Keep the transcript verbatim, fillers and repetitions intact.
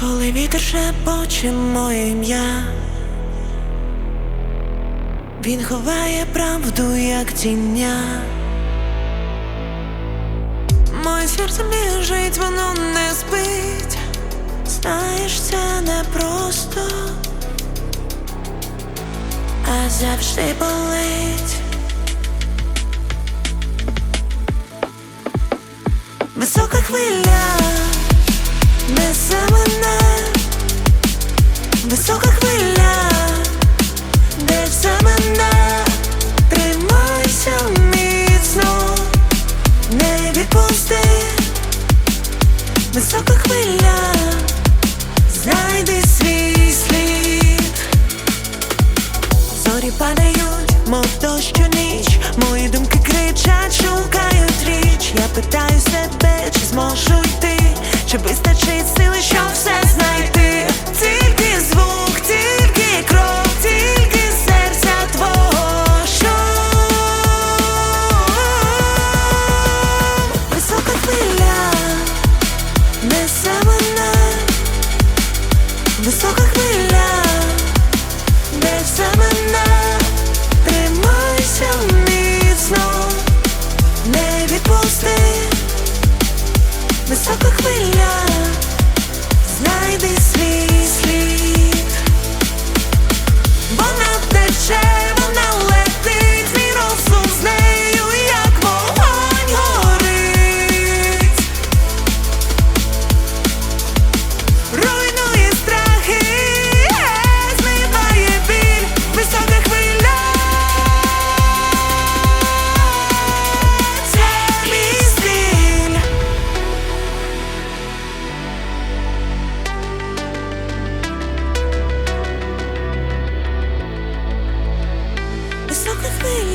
Коли вітер шепоче моє ім'я, він ховає правду, як тіння. Моє серце біжить, воно не спить. Знаєш, це не просто, а завжди болить. Висока хвиля несе мене, висока хвиля несе мене. Тримайся міцно, не відпусти. Висока хвиля, знайди свій слід. Зорі падають, мов дощ у ніч. Мої думки кричать, шукають річ. Я питаю себе, чи зможу йти, чи вистачить сили, щоб все знайти. Тільки звук, тільки крок, тільки серця твого шум. Висока хвиля несе мене, висока хвиля несе мене. Тримайся міцно, не відпусти. Висока хвиля, знайди свій слід. Вона тече, вона летить, мій розум з нею, як вогонь горить. Руйнує страхи, змиває біль. Висока хвиля, це мій стиль. Висока хвиля.